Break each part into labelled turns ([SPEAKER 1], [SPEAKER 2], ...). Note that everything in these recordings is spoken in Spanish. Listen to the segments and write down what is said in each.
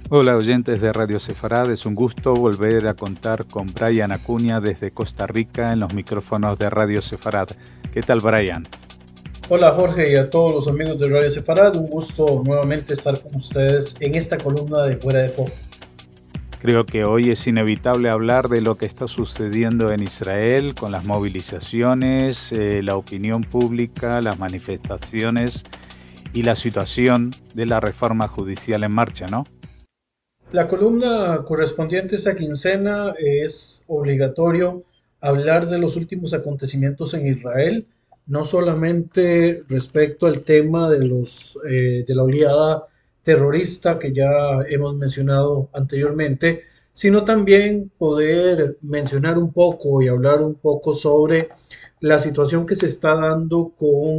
[SPEAKER 1] Hola oyentes de Radio Sefarad, es un gusto volver a contar con Brian Acuña desde Costa Rica en los micrófonos de Radio Sefarad. ¿Qué tal, Brian?
[SPEAKER 2] Hola Jorge y a todos los amigos de Radio Sefarad, un gusto nuevamente estar con ustedes en esta columna de Fuera de Foco.
[SPEAKER 1] Creo que hoy es inevitable hablar de lo que está sucediendo en Israel con las movilizaciones, la opinión pública, las manifestaciones y la situación de la reforma judicial en marcha, ¿no?
[SPEAKER 2] La columna correspondiente a esta quincena es obligatorio hablar de los últimos acontecimientos en Israel, no solamente respecto al tema de la oleada terrorista que ya hemos mencionado anteriormente, sino también poder mencionar un poco y hablar un poco sobre la situación que se está dando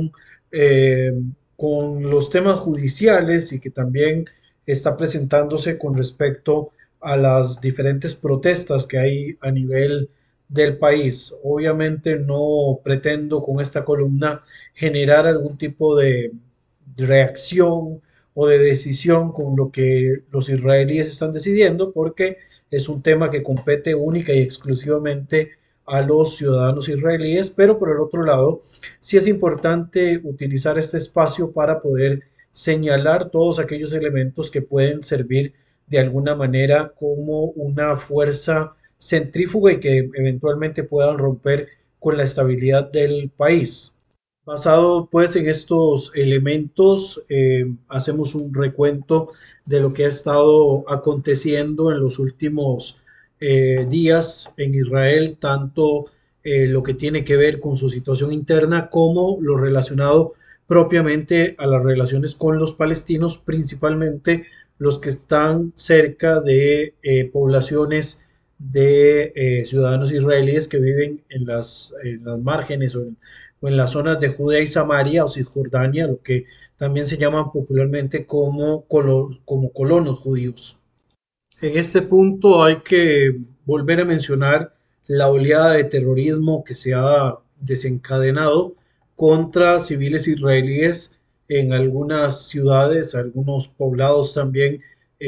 [SPEAKER 2] eh, con los temas judiciales y que también está presentándose con respecto a las diferentes protestas que hay a nivel del país. Obviamente no pretendo con esta columna generar algún tipo de reacción o de decisión con lo que los israelíes están decidiendo, porque es un tema que compete única y exclusivamente a los ciudadanos israelíes, pero por el otro lado, sí es importante utilizar este espacio para poder señalar todos aquellos elementos que pueden servir de alguna manera como una fuerza centrífuga y que eventualmente puedan romper con la estabilidad del país. Basado pues en estos elementos, hacemos un recuento de lo que ha estado aconteciendo en los últimos días en Israel, tanto lo que tiene que ver con su situación interna como lo relacionado propiamente a las relaciones con los palestinos, principalmente los que están cerca de poblaciones de ciudadanos israelíes que viven en las márgenes o en las zonas de Judea y Samaria o Cisjordania, lo que también se llaman popularmente como colonos judíos. En este punto hay que volver a mencionar la oleada de terrorismo que se ha desencadenado contra civiles israelíes en algunas ciudades, algunos poblados también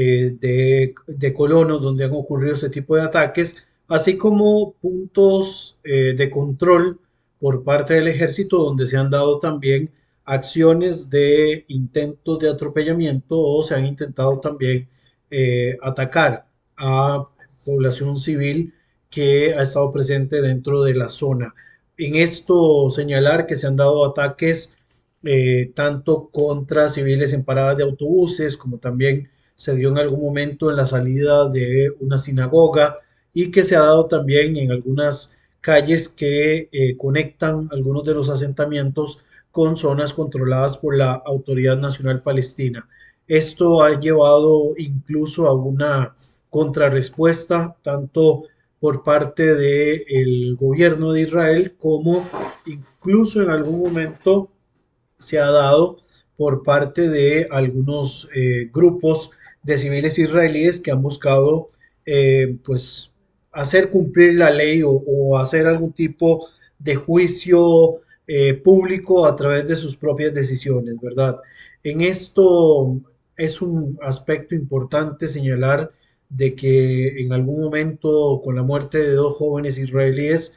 [SPEAKER 2] de colonos donde han ocurrido ese tipo de ataques, así como puntos de control por parte del ejército donde se han dado también acciones de intentos de atropellamiento o se han intentado también atacar a población civil que ha estado presente dentro de la zona. En esto señalar que se han dado ataques tanto contra civiles en paradas de autobuses, como también se dio en algún momento en la salida de una sinagoga y que se ha dado también en algunas calles que conectan algunos de los asentamientos con zonas controladas por la Autoridad Nacional Palestina. Esto ha llevado incluso a una contrarrespuesta tanto por parte del gobierno de Israel como incluso en algún momento se ha dado por parte de algunos grupos de civiles israelíes que han buscado pues hacer cumplir la ley o hacer algún tipo de juicio público a través de sus propias decisiones, ¿verdad? En esto es un aspecto importante señalar de que en algún momento con la muerte de dos jóvenes israelíes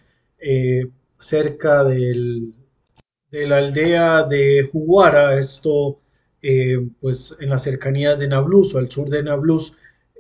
[SPEAKER 2] cerca de la aldea de Juguara, esto pues en las cercanías de Nablus o al sur de Nablus,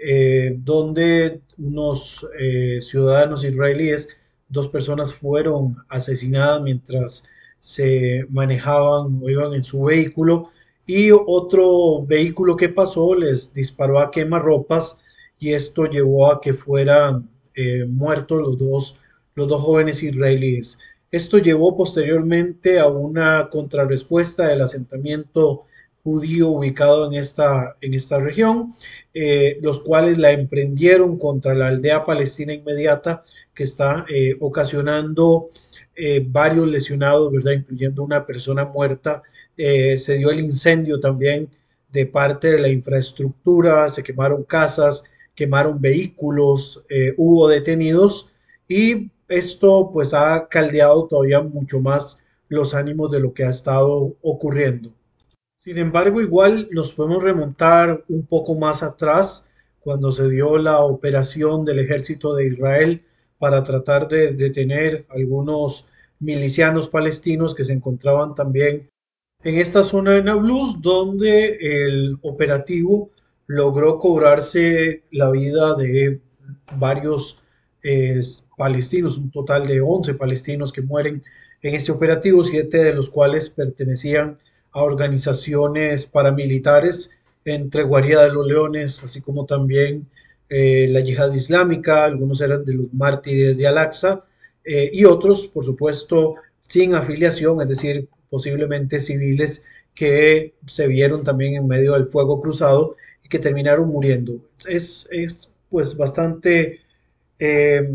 [SPEAKER 2] donde unos ciudadanos israelíes, dos personas fueron asesinadas mientras se manejaban o iban en su vehículo y otro vehículo que pasó les disparó a quemarropas y esto llevó a que fueran muertos los dos jóvenes israelíes. Esto llevó posteriormente a una contrarrespuesta del asentamiento judío ubicado en esta región, los cuales la emprendieron contra la aldea palestina inmediata que está ocasionando varios lesionados, ¿verdad? Incluyendo una persona muerta. Se dio el incendio también de parte de la infraestructura, se quemaron casas, quemaron vehículos, hubo detenidos y esto pues ha caldeado todavía mucho más los ánimos de lo que ha estado ocurriendo. Sin embargo, igual nos podemos remontar un poco más atrás cuando se dio la operación del ejército de Israel para tratar de detener algunos milicianos palestinos que se encontraban también en esta zona de Nablus, donde el operativo logró cobrarse la vida de varios eh, palestinos, un total de 11 palestinos que mueren en este operativo, 7 de los cuales pertenecían a organizaciones paramilitares, entre Guarida de los Leones, así como también la Yihad Islámica, algunos eran de los mártires de Al-Aqsa, y otros, por supuesto, sin afiliación, es decir, posiblemente civiles que se vieron también en medio del fuego cruzado y que terminaron muriendo. Es pues bastante eh,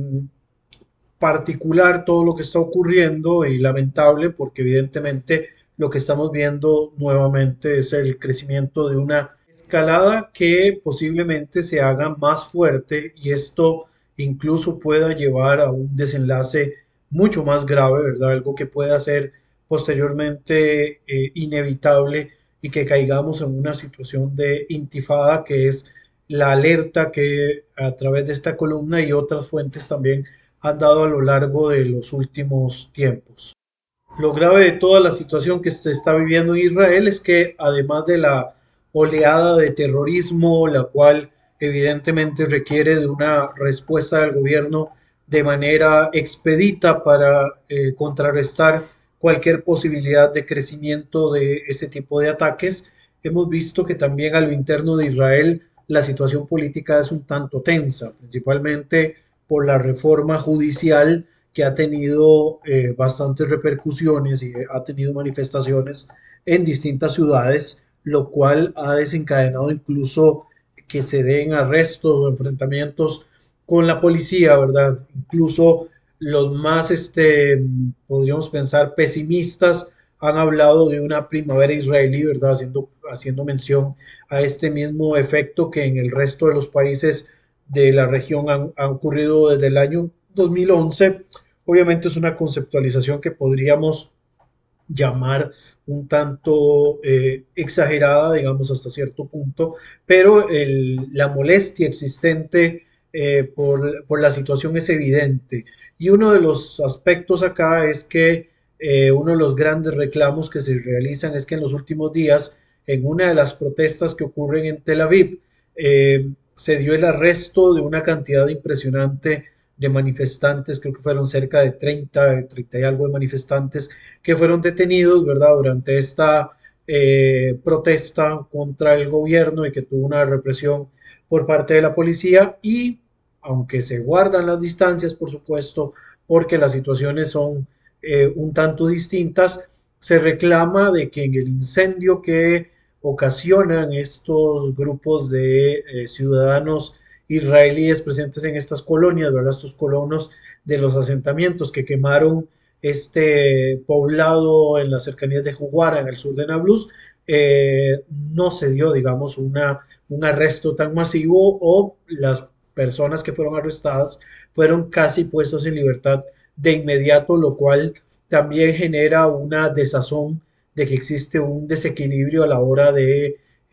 [SPEAKER 2] particular todo lo que está ocurriendo y lamentable porque evidentemente lo que estamos viendo nuevamente es el crecimiento de una escalada que posiblemente se haga más fuerte y esto incluso pueda llevar a un desenlace mucho más grave, ¿verdad? Algo que pueda ser posteriormente inevitable y que caigamos en una situación de intifada que es la alerta que a través de esta columna y otras fuentes también han dado a lo largo de los últimos tiempos. Lo grave de toda la situación que se está viviendo en Israel es que además de la oleada de terrorismo, la cual evidentemente requiere de una respuesta del gobierno de manera expedita para contrarrestar cualquier posibilidad de crecimiento de ese tipo de ataques, hemos visto que también a lo interno de Israel la situación política es un tanto tensa, principalmente por la reforma judicial que ha tenido bastantes repercusiones y ha tenido manifestaciones en distintas ciudades, lo cual ha desencadenado incluso que se den arrestos o enfrentamientos con la policía, ¿verdad? Incluso los más, podríamos pensar, pesimistas han hablado de una primavera israelí, ¿verdad? Haciendo mención a este mismo efecto que en el resto de los países de la región han ocurrido desde el año 2011. Obviamente es una conceptualización que podríamos llamar un tanto exagerada, digamos, hasta cierto punto, pero la molestia existente por la situación es evidente. Y uno de los aspectos acá es que uno de los grandes reclamos que se realizan es que en los últimos días, en una de las protestas que ocurren en Tel Aviv, se dio el arresto de una cantidad impresionante de manifestantes, creo que fueron cerca de 30 y algo de manifestantes que fueron detenidos, ¿verdad?, durante esta protesta contra el gobierno y que tuvo una represión por parte de la policía y aunque se guardan las distancias, por supuesto, porque las situaciones son un tanto distintas, se reclama de que en el incendio que ocasionan estos grupos de ciudadanos israelíes presentes en estas colonias, ¿verdad? Estos colonos de los asentamientos que quemaron este poblado en las cercanías de Juguara, en el sur de Nablus, no se dio, digamos, un arresto tan masivo o las personas que fueron arrestadas fueron casi puestas en libertad de inmediato, lo cual también genera una desazón de que existe un desequilibrio a la hora de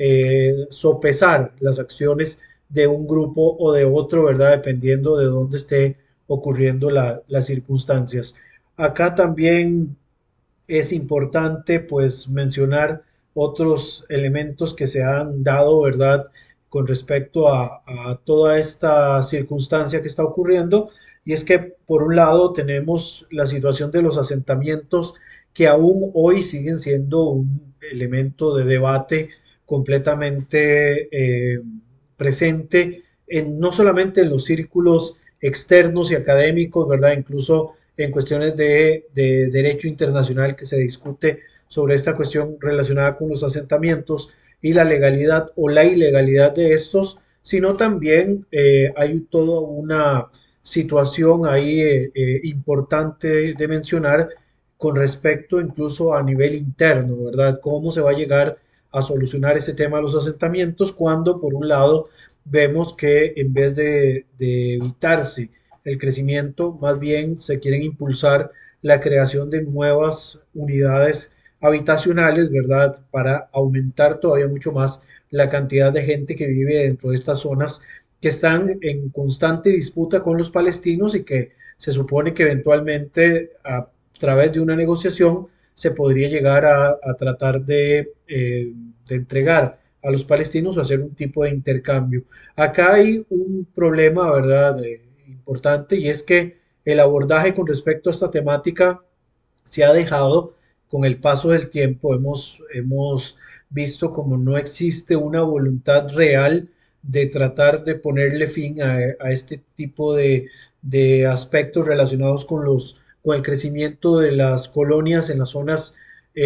[SPEAKER 2] sopesar las acciones de un grupo o de otro, ¿verdad? Dependiendo de dónde esté ocurriendo las circunstancias. Acá también es importante pues mencionar otros elementos que se han dado, ¿verdad? Con respecto a toda esta circunstancia que está ocurriendo. Y es que por un lado tenemos la situación de los asentamientos que aún hoy siguen siendo un elemento de debate completamente presente no solamente en los círculos externos y académicos, ¿verdad? Incluso en cuestiones de derecho internacional que se discute sobre esta cuestión relacionada con los asentamientos y la legalidad o la ilegalidad de estos, sino también hay toda una situación ahí importante de mencionar con respecto incluso a nivel interno, ¿verdad? ¿Cómo se va a llegar a solucionar ese tema de los asentamientos cuando, por un lado, vemos que en vez de evitarse el crecimiento, más bien se quieren impulsar la creación de nuevas unidades habitacionales, ¿verdad? Para aumentar todavía mucho más la cantidad de gente que vive dentro de estas zonas que están en constante disputa con los palestinos y que se supone que eventualmente a través de una negociación se podría llegar a tratar de entregar a los palestinos o hacer un tipo de intercambio. Acá hay un problema, ¿verdad?, importante, y es que el abordaje con respecto a esta temática se ha dejado con el paso del tiempo. Hemos visto como no existe una voluntad real de tratar de ponerle fin a este tipo de aspectos relacionados con el crecimiento de las colonias en las zonas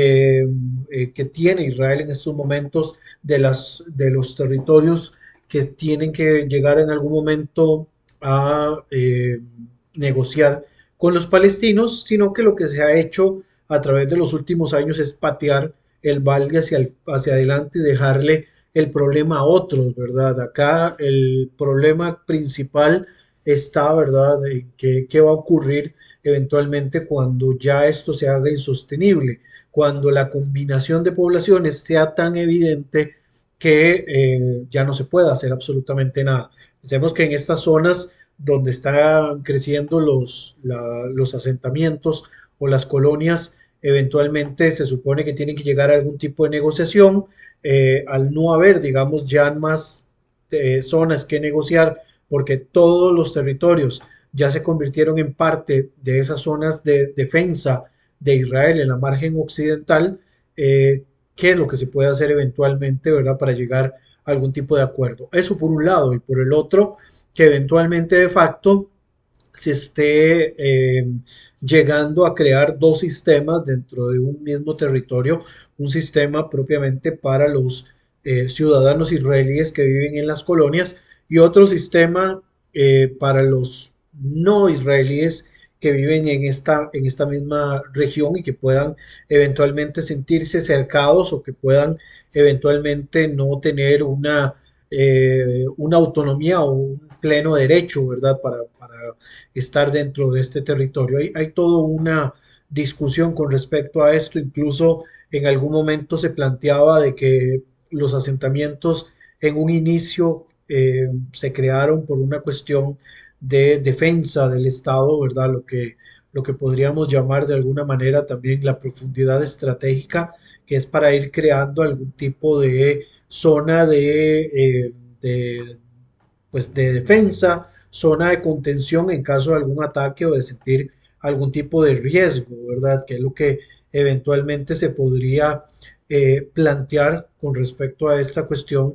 [SPEAKER 2] que tiene Israel en estos momentos, de los territorios que tienen que llegar en algún momento a negociar con los palestinos, sino que lo que se ha hecho a través de los últimos años es patear el balde hacia adelante y dejarle el problema a otros, ¿verdad? Acá el problema principal está, ¿verdad?, en qué va a ocurrir eventualmente cuando ya esto se haga insostenible, cuando la combinación de poblaciones sea tan evidente que ya no se pueda hacer absolutamente nada. Pensemos que en estas zonas donde están creciendo los asentamientos o las colonias, eventualmente se supone que tienen que llegar a algún tipo de negociación. Al no haber, digamos, ya más zonas que negociar, porque todos los territorios ya se convirtieron en parte de esas zonas de defensa de Israel en la margen occidental, qué es lo que se puede hacer eventualmente, ¿verdad?, para llegar a algún tipo de acuerdo. Eso por un lado, y por el otro, que eventualmente de facto se esté llegando a crear dos sistemas dentro de un mismo territorio, un sistema propiamente para los ciudadanos israelíes que viven en las colonias y otro sistema para los no israelíes que viven en esta misma región y que puedan eventualmente sentirse cercados o que puedan eventualmente no tener una autonomía o un pleno derecho, ¿verdad?, para estar dentro de este territorio. Hay toda una discusión con respecto a esto, incluso en algún momento se planteaba de que los asentamientos en un inicio se crearon por una cuestión de defensa del Estado, ¿verdad? Lo que podríamos llamar de alguna manera también la profundidad estratégica, que es para ir creando algún tipo de zona pues de defensa, zona de contención en caso de algún ataque o de sentir algún tipo de riesgo, ¿verdad? Que es lo que eventualmente se podría plantear con respecto a esta cuestión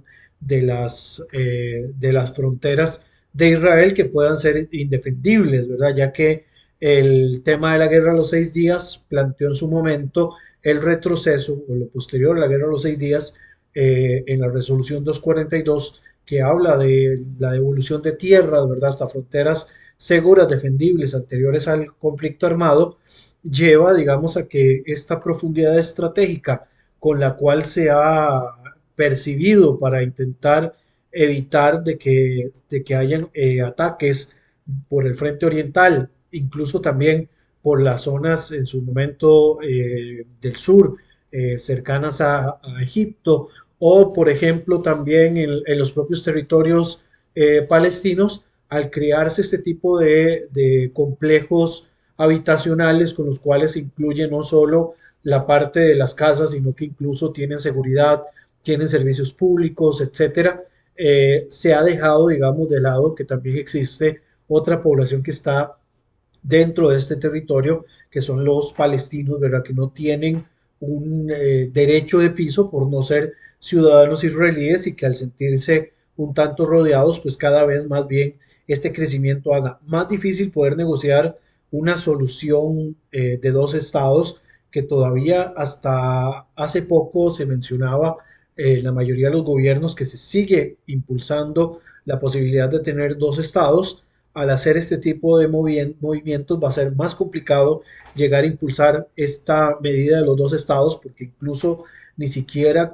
[SPEAKER 2] de las fronteras de Israel que puedan ser indefendibles, ¿verdad? Ya que el tema de la guerra de los 6 días planteó en su momento el retroceso o lo posterior a la guerra de los 6 días en la resolución 242 que habla de la devolución de tierras, ¿verdad?, hasta fronteras seguras, defendibles, anteriores al conflicto armado, lleva, digamos, a que esta profundidad estratégica con la cual se ha percibido para intentar evitar de que hayan ataques por el frente oriental, incluso también por las zonas en su momento del sur, cercanas a Egipto, o por ejemplo también en los propios territorios palestinos, al crearse este tipo de complejos habitacionales con los cuales se incluye no solo la parte de las casas, sino que incluso tienen seguridad, tienen servicios públicos, etcétera, se ha dejado, digamos, de lado que también existe otra población que está dentro de este territorio, que son los palestinos, ¿verdad?, que no tienen un derecho de piso por no ser ciudadanos israelíes y que al sentirse un tanto rodeados, pues cada vez más bien este crecimiento haga más difícil poder negociar una solución de dos estados que todavía hasta hace poco se mencionaba la mayoría de los gobiernos que se sigue impulsando la posibilidad de tener dos estados. Al hacer este tipo de movimientos va a ser más complicado llegar a impulsar esta medida de los dos estados porque incluso ni siquiera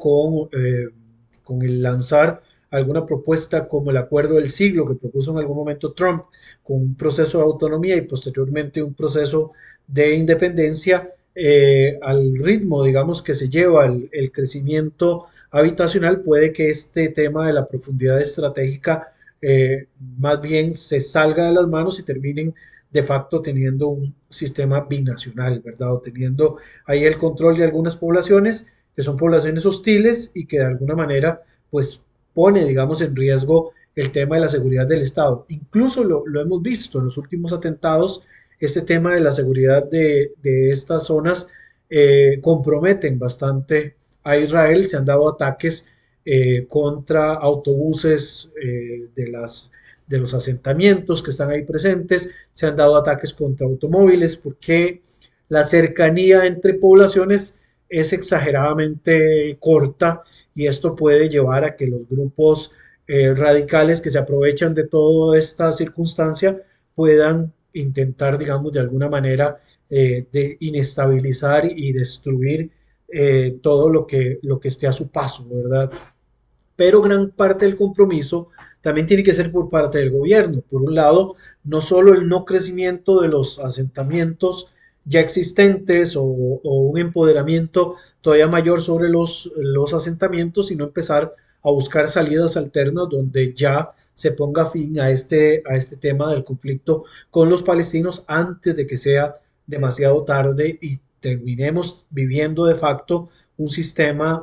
[SPEAKER 2] con el lanzar alguna propuesta como el acuerdo del siglo que propuso en algún momento Trump, con un proceso de autonomía y posteriormente un proceso de independencia, al ritmo, digamos, que se lleva el crecimiento habitacional, puede que este tema de la profundidad estratégica más bien se salga de las manos y terminen de facto teniendo un sistema binacional, ¿verdad? O teniendo ahí el control de algunas poblaciones que son poblaciones hostiles y que de alguna manera pues pone, digamos, en riesgo el tema de la seguridad del Estado. Incluso lo hemos visto en los últimos atentados, este tema de la seguridad de estas zonas comprometen bastante a Israel. Se han dado ataques contra autobuses de los asentamientos que están ahí presentes, se han dado ataques contra automóviles porque la cercanía entre poblaciones es exageradamente corta y esto puede llevar a que los grupos radicales que se aprovechan de toda esta circunstancia puedan intentar, digamos, de alguna manera de inestabilizar y destruir todo lo que esté a su paso, ¿verdad? Pero gran parte del compromiso también tiene que ser por parte del gobierno. Por un lado, no solo el no crecimiento de los asentamientos ya existentes o un empoderamiento todavía mayor sobre los asentamientos, sino empezar a buscar salidas alternas donde ya se ponga fin a este tema del conflicto con los palestinos antes de que sea demasiado tarde y terminemos viviendo de facto un sistema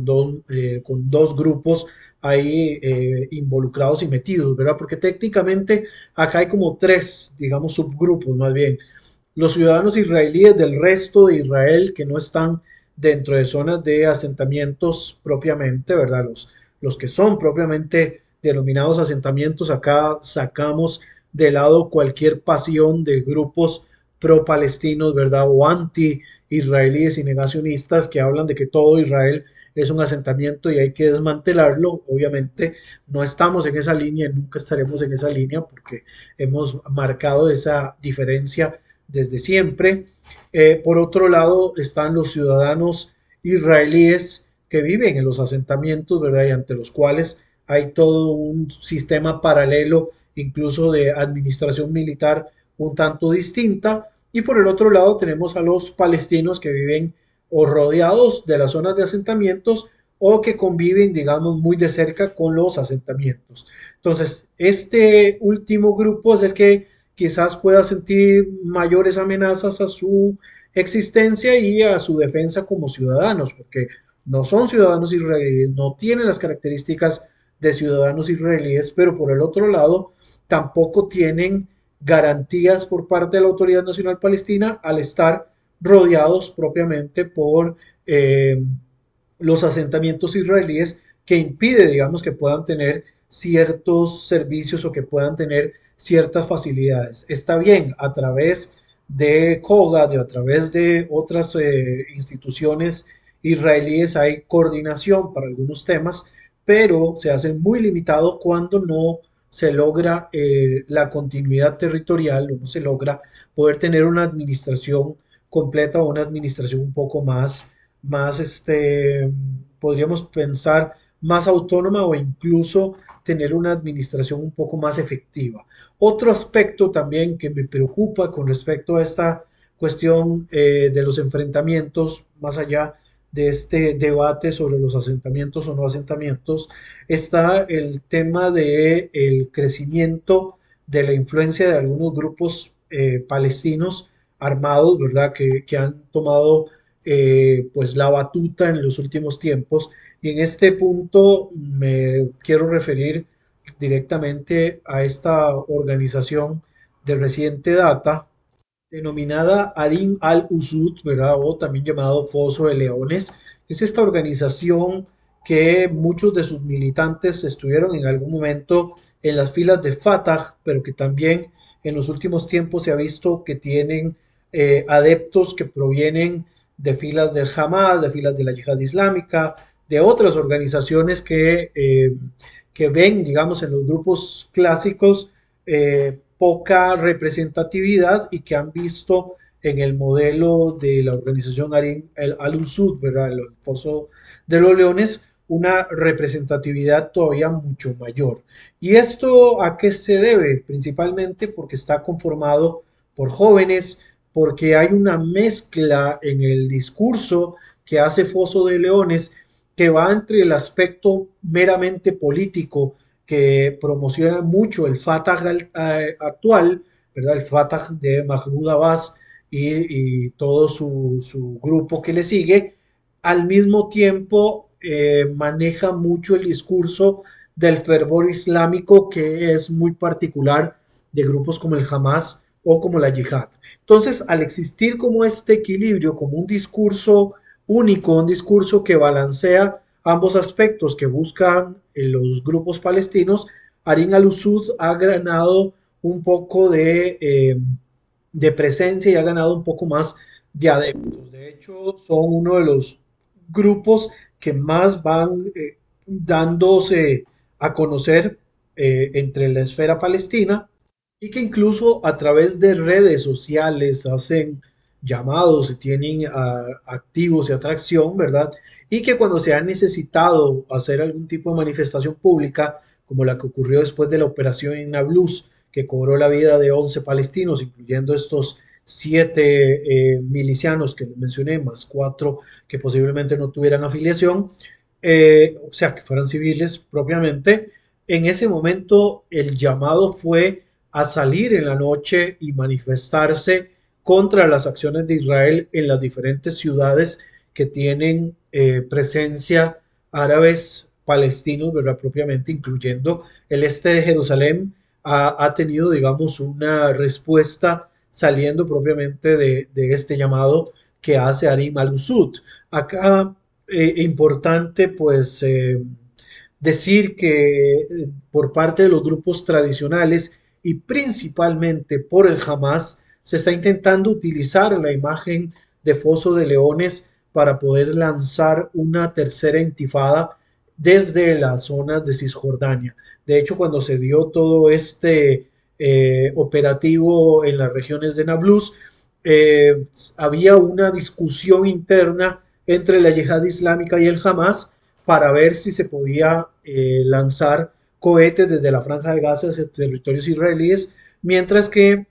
[SPEAKER 2] con dos grupos ahí involucrados y metidos, ¿verdad? Porque técnicamente acá hay como tres, digamos, subgrupos más bien. Los ciudadanos israelíes del resto de Israel que no están dentro de zonas de asentamientos propiamente, ¿verdad? Los que son propiamente denominados asentamientos, acá sacamos de lado cualquier pasión de grupos pro-palestinos, ¿verdad? O anti-israelíes y negacionistas que hablan de que todo Israel es un asentamiento y hay que desmantelarlo. Obviamente no estamos en esa línea, nunca estaremos en esa línea porque hemos marcado esa diferencia desde siempre. Por otro lado están los ciudadanos israelíes que viven en los asentamientos, ¿verdad? Y ante los cuales hay todo un sistema paralelo, incluso de administración militar un tanto distinta. Y por el otro lado tenemos a los palestinos que viven o rodeados de las zonas de asentamientos o que conviven, digamos, muy de cerca con los asentamientos. Entonces, este último grupo es el que quizás pueda sentir mayores amenazas a su existencia y a su defensa como ciudadanos, porque no son ciudadanos israelíes, no tienen las características de ciudadanos israelíes, pero por el otro lado tampoco tienen garantías por parte de la Autoridad Nacional Palestina al estar rodeados propiamente por los asentamientos israelíes que impide, digamos, que puedan tener ciertos servicios o que puedan tener ciertas facilidades. Está bien, a través de COGAT, a través de otras instituciones israelíes hay coordinación para algunos temas, pero se hace muy limitado cuando no se logra la continuidad territorial o no se logra poder tener una administración completa o una administración un poco podríamos pensar, más autónoma o incluso tener una administración un poco más efectiva. Otro aspecto también que me preocupa con respecto a esta cuestión de los enfrentamientos, más allá de este debate sobre los asentamientos o no asentamientos, está el tema de el crecimiento de la influencia de algunos grupos palestinos armados, ¿verdad? Que han tomado pues la batuta en los últimos tiempos. Y en este punto me quiero referir directamente a esta organización de reciente data denominada Arim al-Usud, ¿verdad? O también llamado Foso de Leones. Es esta organización que muchos de sus militantes estuvieron en algún momento en las filas de Fatah, pero que también en los últimos tiempos se ha visto que tienen adeptos que provienen de filas del Hamas, de filas de la Yihad Islámica, de otras organizaciones que ven, digamos, en los grupos clásicos poca representatividad y que han visto en el modelo de la organización Al-Unsud, ¿verdad? El Foso de los Leones, una representatividad todavía mucho mayor. ¿Y esto a qué se debe? Principalmente porque está conformado por jóvenes, porque hay una mezcla en el discurso que hace Foso de Leones que va entre el aspecto meramente político que promociona mucho el Fatah actual, ¿verdad? El Fatah de Mahmoud Abbas y todo su grupo que le sigue, al mismo tiempo maneja mucho el discurso del fervor islámico que es muy particular de grupos como el Hamas o como la Yihad. Entonces, al existir como este equilibrio, como un discurso único, un discurso que balancea ambos aspectos que buscan los grupos palestinos, Harim al-Ussud ha ganado un poco de presencia y ha ganado un poco más de adeptos. De hecho, son uno de los grupos que más van dándose a conocer entre la esfera palestina y que incluso a través de redes sociales hacen llamados y tienen activos y atracción, ¿verdad? Y que cuando se ha necesitado hacer algún tipo de manifestación pública, como la que ocurrió después de la operación en Nablus, que cobró la vida de 11 palestinos, incluyendo estos 7 milicianos que les mencioné, más 4 que posiblemente no tuvieran afiliación, o sea, que fueran civiles propiamente. En ese momento el llamado fue a salir en la noche y manifestarse contra las acciones de Israel en las diferentes ciudades que tienen presencia árabes palestinos, ¿verdad? Propiamente, incluyendo el este de Jerusalén, ha tenido, digamos, una respuesta saliendo propiamente de este llamado que hace Harim al-Ussud. Acá, importante, pues, decir que por parte de los grupos tradicionales y principalmente por el Hamas, se está intentando utilizar la imagen de Foso de Leones para poder lanzar una tercera intifada desde las zonas de Cisjordania. De hecho, cuando se dio todo este operativo en las regiones de Nablus, había una discusión interna entre la Yihad Islámica y el Hamas para ver si se podía lanzar cohetes desde la Franja de Gaza hacia territorios israelíes, mientras que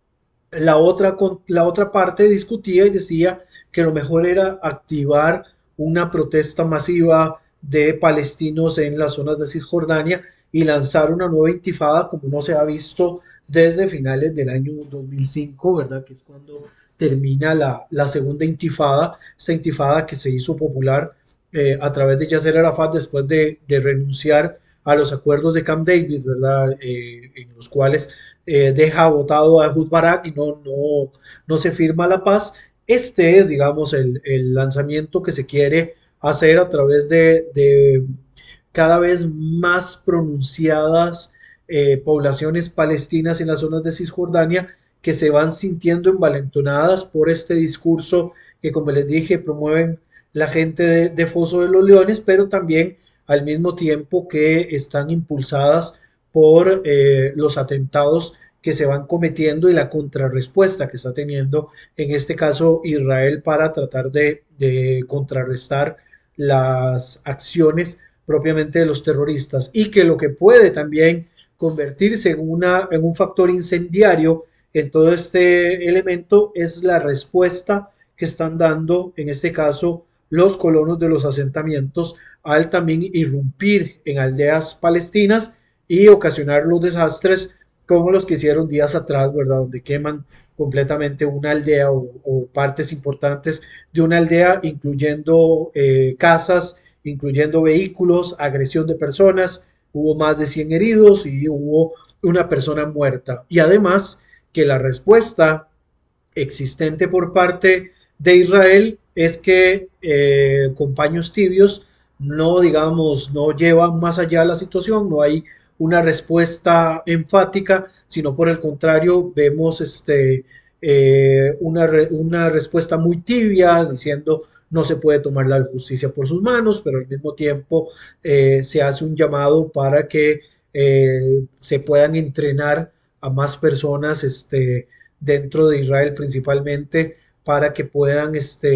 [SPEAKER 2] la otra parte discutía y decía que lo mejor era activar una protesta masiva de palestinos en las zonas de Cisjordania y lanzar una nueva intifada como no se ha visto desde finales del año 2005, ¿verdad? Que es cuando termina la segunda intifada, esa intifada que se hizo popular a través de Yasser Arafat después de renunciar a los acuerdos de Camp David, ¿verdad? En los cuales deja votado a Ehud Barak y no se firma la paz. Este es, digamos, el lanzamiento que se quiere hacer a través de cada vez más pronunciadas poblaciones palestinas en las zonas de Cisjordania que se van sintiendo envalentonadas por este discurso que, como les dije, promueven la gente de Foso de los Leones, pero también al mismo tiempo que están impulsadas por los atentados que se van cometiendo y la contrarrespuesta que está teniendo, en este caso, Israel para tratar de contrarrestar las acciones propiamente de los terroristas y que lo que puede también convertirse en un factor incendiario en todo este elemento es la respuesta que están dando, en este caso, los colonos de los asentamientos al también irrumpir en aldeas palestinas y ocasionar los desastres como los que hicieron días atrás, ¿verdad? Donde queman completamente una aldea o partes importantes de una aldea, incluyendo casas, incluyendo vehículos, agresión de personas, hubo más de 100 heridos y hubo una persona muerta. Y además que la respuesta existente por parte de Israel es que con paños tibios no, digamos, no llevan más allá la situación, no hay una respuesta enfática, sino por el contrario, vemos una respuesta muy tibia diciendo no se puede tomar la justicia por sus manos, pero al mismo tiempo se hace un llamado para que se puedan entrenar a más personas dentro de Israel principalmente para que puedan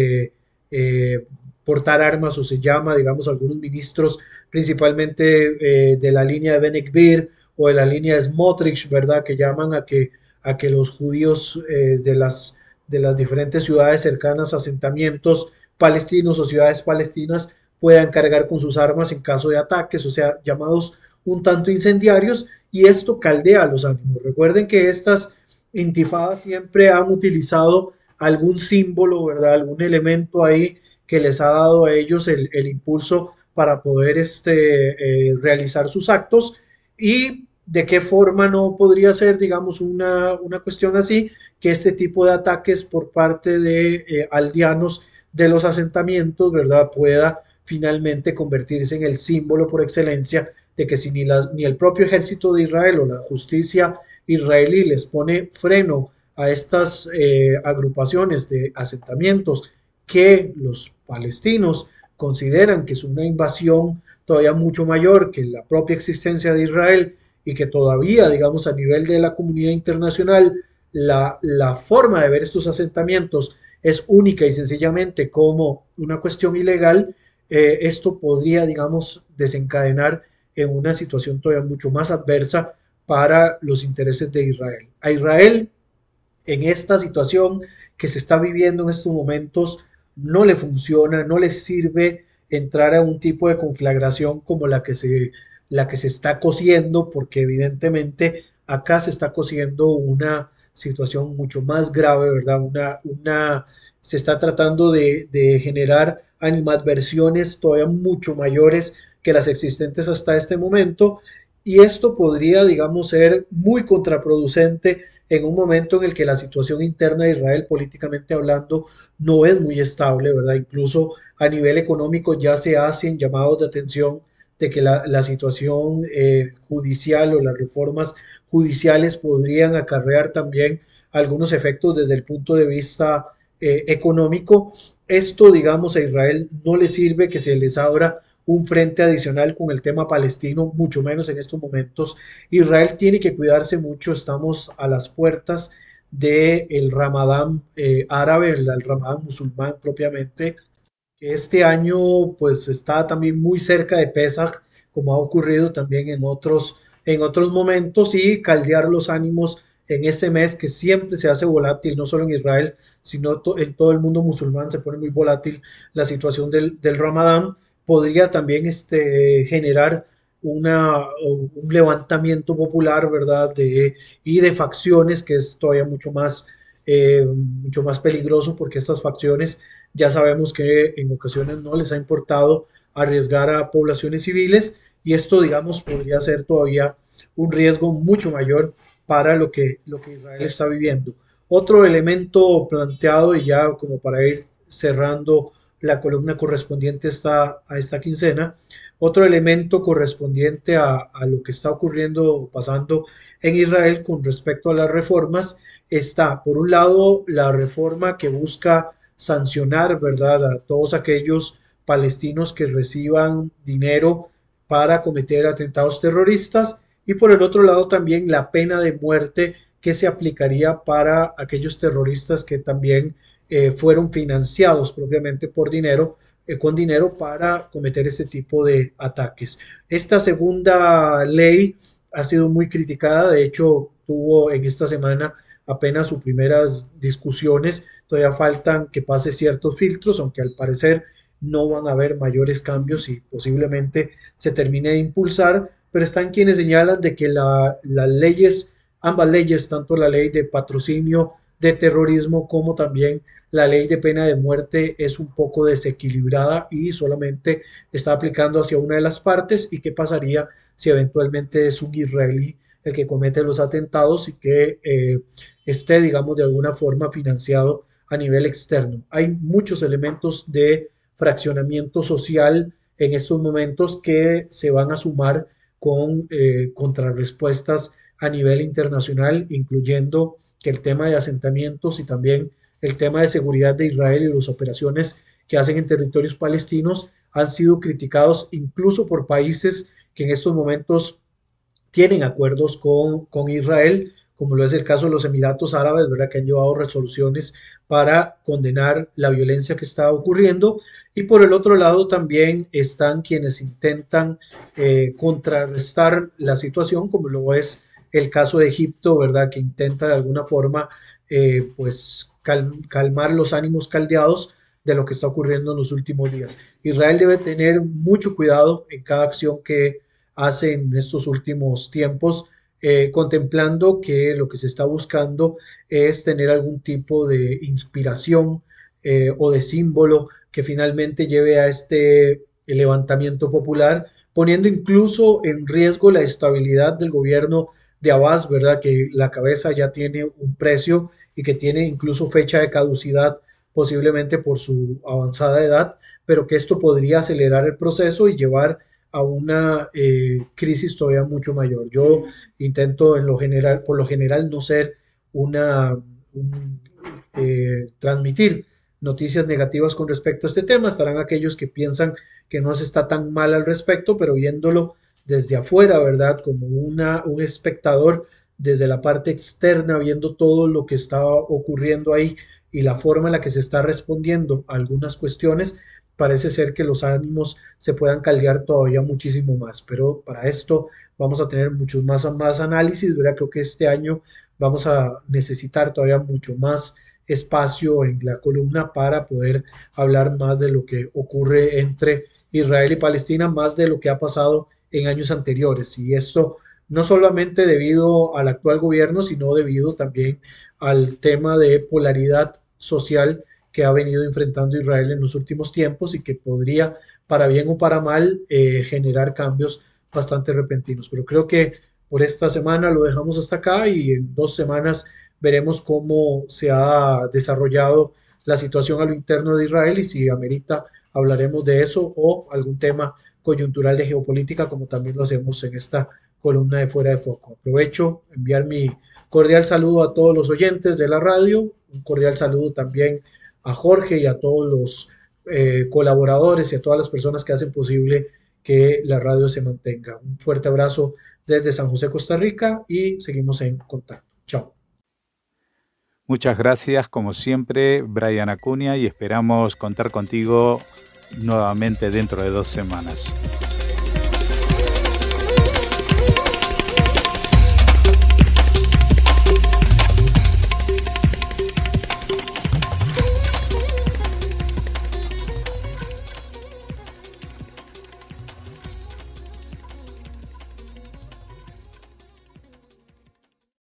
[SPEAKER 2] portar armas o se llama, digamos, algunos ministros principalmente de la línea de Ben Gvir o de la línea de Smotrich, ¿verdad? Que llaman a que los judíos de las diferentes ciudades cercanas a asentamientos palestinos o ciudades palestinas puedan cargar con sus armas en caso de ataques, o sea, llamados un tanto incendiarios y esto caldea los ánimos. Recuerden que estas intifadas siempre han utilizado algún símbolo, ¿verdad? Algún elemento ahí que les ha dado a ellos el impulso para poder realizar sus actos y de qué forma no podría ser, digamos, una cuestión así, que este tipo de ataques por parte de aldeanos de los asentamientos, ¿verdad?, pueda finalmente convertirse en el símbolo por excelencia de que si ni el propio ejército de Israel o la justicia israelí les pone freno a estas agrupaciones de asentamientos que los palestinos consideran que es una invasión todavía mucho mayor que la propia existencia de Israel y que todavía, digamos, a nivel de la comunidad internacional, la forma de ver estos asentamientos es única y sencillamente como una cuestión ilegal, esto podría, digamos, desencadenar en una situación todavía mucho más adversa para los intereses de Israel. A Israel, en esta situación que se está viviendo en estos momentos, no le funciona, no le sirve entrar a un tipo de conflagración como la que se está cosiendo, porque evidentemente acá se está cosiendo una situación mucho más grave, ¿verdad? Se está tratando de generar animadversiones todavía mucho mayores que las existentes hasta este momento y esto podría, digamos, ser muy contraproducente en un momento en el que la situación interna de Israel, políticamente hablando, no es muy estable, ¿verdad? Incluso a nivel económico ya se hacen llamados de atención de que la situación judicial o las reformas judiciales podrían acarrear también algunos efectos desde el punto de vista económico. Esto, digamos, a Israel no le sirve que se les abra un frente adicional con el tema palestino, mucho menos en estos momentos. Israel tiene que cuidarse mucho, estamos a las puertas del Ramadán árabe, el Ramadán musulmán propiamente, que este año pues está también muy cerca de Pesaj, como ha ocurrido también en otros momentos, y caldear los ánimos en ese mes que siempre se hace volátil, no solo en Israel, sino en todo el mundo musulmán se pone muy volátil la situación del Ramadán, podría también generar un levantamiento popular, ¿verdad? Y de facciones, que es todavía mucho más peligroso, porque estas facciones ya sabemos que en ocasiones no les ha importado arriesgar a poblaciones civiles y esto, digamos, podría ser todavía un riesgo mucho mayor para lo que Israel está viviendo. Otro elemento planteado, y ya como para ir cerrando la columna correspondiente a esta quincena, otro elemento correspondiente a lo que está ocurriendo, pasando en Israel con respecto a las reformas, está, por un lado, la reforma que busca sancionar, ¿verdad?, a todos aquellos palestinos que reciban dinero para cometer atentados terroristas y por el otro lado también la pena de muerte que se aplicaría para aquellos terroristas que también fueron financiados propiamente por dinero, con dinero para cometer este tipo de ataques. Esta segunda ley ha sido muy criticada, de hecho tuvo en esta semana apenas sus primeras discusiones, todavía faltan que pase ciertos filtros, aunque al parecer no van a haber mayores cambios y posiblemente se termine de impulsar, pero están quienes señalan de que las leyes, ambas leyes, tanto la ley de patrocinio de terrorismo como también la ley de pena de muerte es un poco desequilibrada y solamente está aplicando hacia una de las partes y qué pasaría si eventualmente es un israelí el que comete los atentados y que esté, digamos, de alguna forma financiado a nivel externo. Hay muchos elementos de fraccionamiento social en estos momentos que se van a sumar con contrarrespuestas a nivel internacional, incluyendo que el tema de asentamientos y también el tema de seguridad de Israel y las operaciones que hacen en territorios palestinos han sido criticados incluso por países que en estos momentos tienen acuerdos con Israel, como lo es el caso de los Emiratos Árabes, ¿verdad?, que han llevado resoluciones para condenar la violencia que está ocurriendo. Y por el otro lado también están quienes intentan contrarrestar la situación, como lo es el caso de Egipto, ¿verdad?, que intenta de alguna forma pues calmar los ánimos caldeados de lo que está ocurriendo en los últimos días. Israel debe tener mucho cuidado en cada acción que hace en estos últimos tiempos, contemplando que lo que se está buscando es tener algún tipo de inspiración o de símbolo que finalmente lleve a este levantamiento popular, poniendo incluso en riesgo la estabilidad del gobierno de Abbas, ¿verdad? Que la cabeza ya tiene un precio y que tiene incluso fecha de caducidad, posiblemente por su avanzada edad, pero que esto podría acelerar el proceso y llevar a una crisis todavía mucho mayor. Yo intento en lo general, por lo general, no ser un, transmitir noticias negativas con respecto a este tema. Estarán aquellos que piensan que no se está tan mal al respecto, pero viéndolo desde afuera, ¿verdad? Como un espectador desde la parte externa, viendo todo lo que está ocurriendo ahí y la forma en la que se está respondiendo a algunas cuestiones, parece ser que los ánimos se puedan caldear todavía muchísimo más. Pero para esto vamos a tener muchos más análisis, ¿verdad? Creo que este año vamos a necesitar todavía mucho más espacio en la columna para poder hablar más de lo que ocurre entre Israel y Palestina, más de lo que ha pasado en años anteriores. Y esto no solamente debido al actual gobierno, sino debido también al tema de polaridad social que ha venido enfrentando Israel en los últimos tiempos y que podría, para bien o para mal, generar cambios bastante repentinos. Pero creo que por esta semana lo dejamos hasta acá y en 2 semanas veremos cómo se ha desarrollado la situación a lo interno de Israel y si amerita hablaremos de eso o algún tema coyuntural de geopolítica como también lo hacemos en esta columna de Fuera de Foco. Aprovecho enviar mi cordial saludo a todos los oyentes de la radio, un cordial saludo también a Jorge y a todos los colaboradores y a todas las personas que hacen posible que la radio se mantenga. Un fuerte abrazo desde San José, Costa Rica y seguimos en contacto. Chao.
[SPEAKER 1] Muchas gracias, como siempre, Brian Acuña, y esperamos contar contigo nuevamente dentro de 2 semanas.